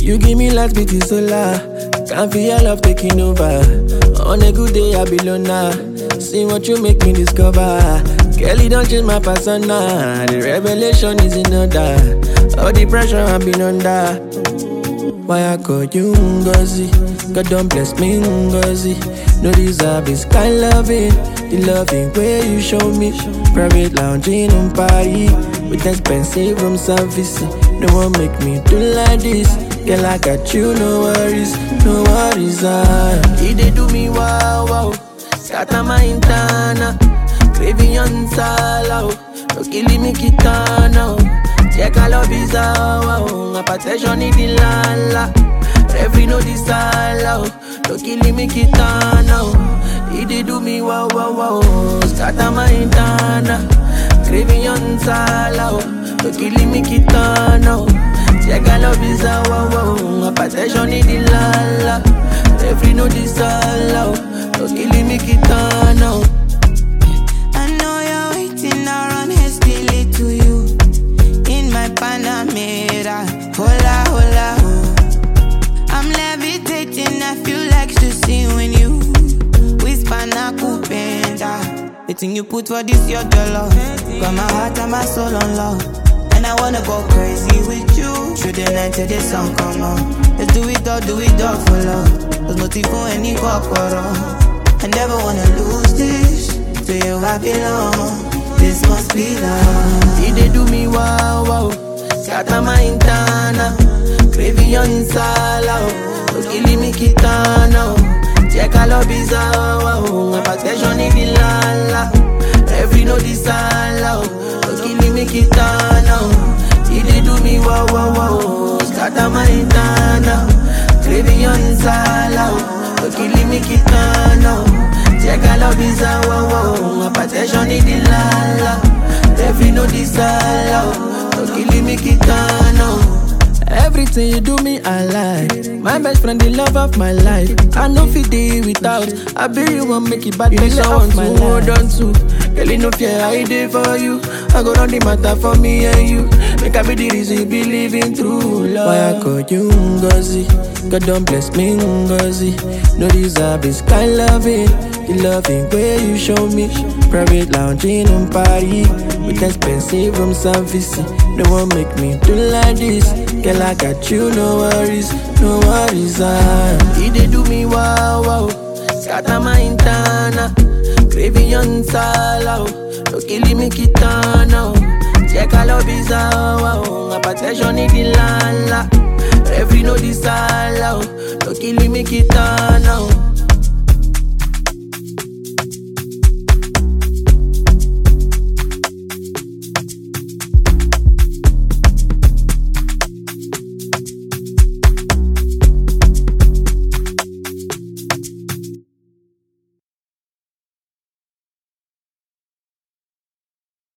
You give me light, beauty solar. Can't feel your love taking over. On a good day, I be loner. See what you make me discover. Kelly don't change my persona. The revelation is in order. All the pressure I've been under. Why I call you Ngozi? God don't bless me Ngozi. No deserve this kind loving. The loving way you show me. Private lounging on Paris with expensive room service. No one make me do like this. Girl, I got you, no worries, no worries. They do me wow wow. Scatter my intana. Craving on sala. No killing me kitana. Check a love is wow. My protection is the lala. Every no disala. No killing me kitana. They do me wow wow wow. Scatter my intana. Craving on sala. No killing me kitana. Check a love is wow wow. My protection is the lala. Every no disala. No killing me kitana. I know you're waiting around hastily to you. In my Panamera, hola, hola, oh. I'm levitating, I feel like to see when you whisper na kupenda. The thing you put for this, your dollar. Got my heart and my soul on love. And I wanna go crazy with you. Through the night till the sun come on. Let's do it all for love. There's no tea for any kokoro. I never wanna lose this. To you I belong. This must be love. They do me wow wow. Scatter my intana. Craving on sala. No killing me kitana. Check a love is wow. My protection is the lala. Every no disala. No killing me kitana. They do me wow wow wow. Scatter my intana. Craving on sala. No killing me kitana. Check a love is wow wow. My protection is the lala. Every no disala. No killing me kitana. Everything you do me, I like. My best friend, the love of my life. I know fit day without. I be you won't make it bad. You let off my hold on to. Girl, you no fear I did for you. I go run the matter for me and you. Make I be the reason you be living through love. Why I call you Ngozi? God don't bless me Ngozi. No deserve this kind loving. The loving way you show me. Private lounging on Paris with expensive room service. No one make me do like this. Girl, I got you, no worries, no worries. They do me wow wow. Scatter my intana. Craving on sala. No killing me kitana. Check a love is wow. My protection is the lala. Every no disala. No killing me kitana.